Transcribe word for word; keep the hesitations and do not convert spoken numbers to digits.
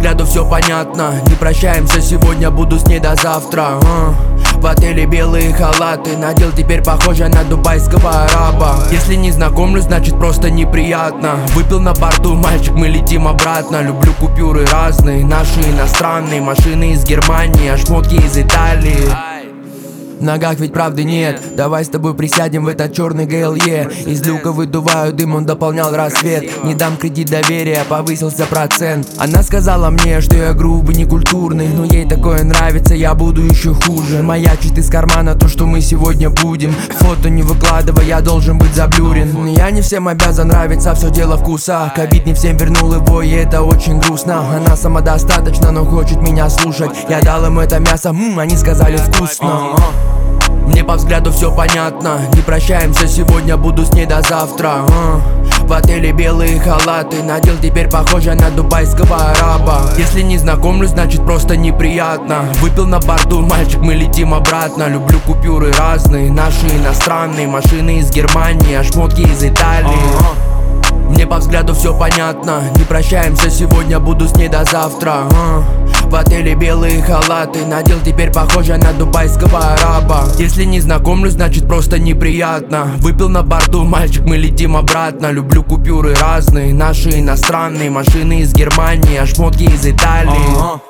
взгляду все понятно. Не прощаемся сегодня, буду с ней до завтра. а. В отеле белые халаты, надел, теперь похоже на дубайского араба. Если не знакомлюсь, значит просто неприятно. Выпил на борту, мальчик, мы летим обратно. Люблю купюры разные, наши иностранные. Машины из Германии, а шмотки из Италии. В ногах ведь правды нет. Давай с тобой присядем в этот черный гэ эл е. Из люка выдуваю дым, он дополнял рассвет. Не дам кредит доверия, повысился процент. Она сказала мне, что я грубый, некультурный, но ей такое нравится, я буду еще хуже. Маячит из кармана то, что мы сегодня будем. Фото не выкладывай, я должен быть заблюрен. Я не всем обязан нравиться, все дело вкуса. Ковид не всем вернул его, и это очень грустно. Она самодостаточна, но хочет меня слушать. Я дал им это мясо, ммм, они сказали вкусно. Мне по взгляду все понятно. Не прощаемся сегодня, буду с ней до завтра. а. В отеле белые халаты, надел, теперь похоже на дубайского араба. Если не знакомлюсь, значит просто неприятно. Выпил на борту, мальчик, мы летим обратно. Люблю купюры разные, наши иностранные. Машины из Германии, а шмотки из Италии. Мне по взгляду все понятно. Не прощаемся сегодня, буду с ней до завтра. а. В отеле белые халаты, надел, теперь похоже на дубайского араба. Если не знакомлюсь, значит просто неприятно. Выпил на борту, мальчик, мы летим обратно. Люблю купюры разные, наши иностранные. Машины из Германии, а шмотки из Италии.